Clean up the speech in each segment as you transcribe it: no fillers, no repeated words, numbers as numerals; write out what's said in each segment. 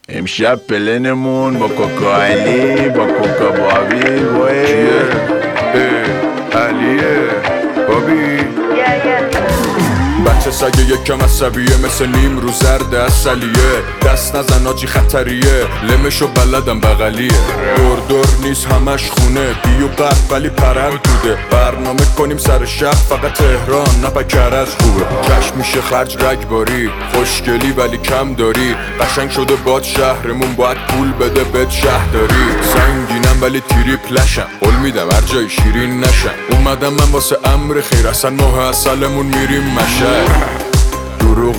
امشب پلنمون با کوکا علی با کوکا بابی وای کیه؟ علیه بابی بچه سگه یکم عصبیه مثل نیم رو زرد اصلیه دست نزن آجی خطریه لمشو بلدم بغلیه دور نیست همش خونه بیو قرد ولی پرند بوده برنامه کنیم سر شب فقط تهران نپکر از خوبه کش میشه خرج رگباری خوشگلی ولی کم داری قشنگ شده باد شهرمون باید پول بده بد شهرداری سنگینم ولی تریپلشم قول میدم هر جای شیرین نشم اومدم من واسه امر خیر اصلا ماه اصلمون میریم مشهد دروغ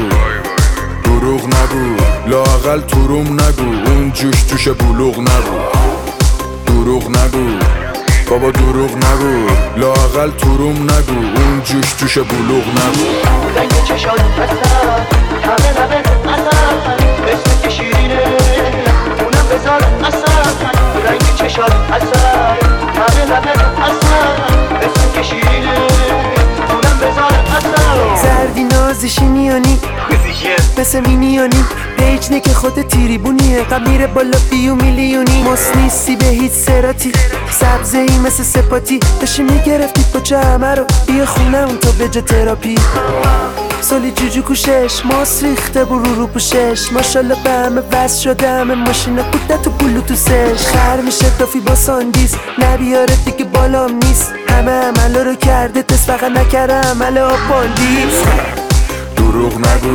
نگو لااقل تروم نگو اون جوش توش بلوغ نگو دروغ نگو بابا دروغ نگو لااقل تروم نگو اون جوش توش بلوغ نگو رنگ چشات اصلا همه لبت اصلا اسم که شیرینه اونم بذار اصلا رنگ چشات اصلا همه لبت اصلا اسم که شیرینه اونم بذار اصلا زردی نازشی نیانی مثل مینیانی پیچ که خود تیریبونیه قم میره بالا بیو میلیونی ماس نیستی به هیچ سراتی سبزه ای مثل سپاتی داشتی میگرفتی پاچه همه رو بیا خونه اون تا بجا تراپی سالی جوجو کوشش ماس ریخته برو رو پوشش ماشالله به همه وز شده همه ماشینه بوده تو بلوتوسش خر میشه دافی با ساندیس نبیاره دیگه بالام نیست همه عمله رو کرده تست فقط نکره عمل آباندیس دروغ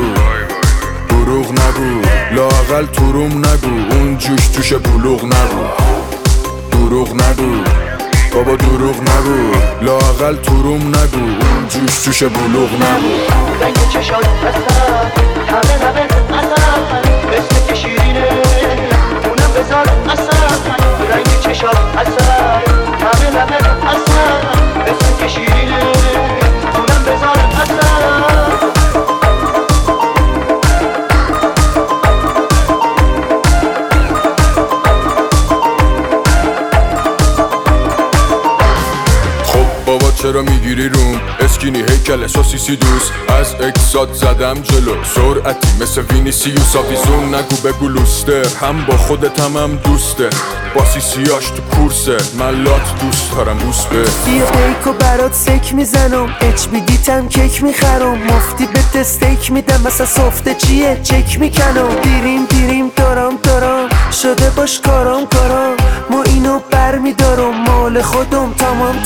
نگو لااقل تروم نگو اون جوش توش بلوغ نگو دروغ نگو بابا دروغ نگو لااقل تروم نگو اون جوش توش بلوغ نگو رنگ چشات اصلا همه لبت اصلا اسم که شیرینه اونم بذار اصلا رنگ چشات اصلا همه لبت اصلا اسم که شیرینه اونم بذار اصلا بابا چرا میگیری روم اسکینی هیکل سوسیسی دوست از اکسات زدم جلو سرعتی مثل وینیسیوس آویزون نگو بگو لوستر هم با خودت هم دوسته با سیسیاش تو کورسه من لات دوست دارم بوس به بیا بیکو برات سک میزنم اچ بی دیتم کیک میخرم مفتی به استیک میدم مثلا سفته چیه چک میکنم دیریم دارم شده باش کارم ما اینو بر میدارم مال خودم تمام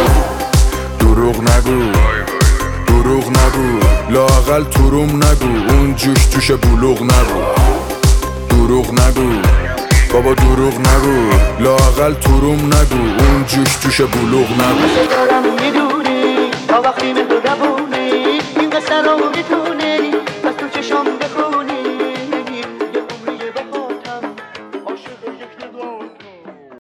دروغ نگو لااقل تروم نگو اون جوش توش بلوغ نگو دروغ نگو بابا دروغ نگو لااقل تروم نگو اون جوش توش بلوغ نگو دارم میدونی تا وقتی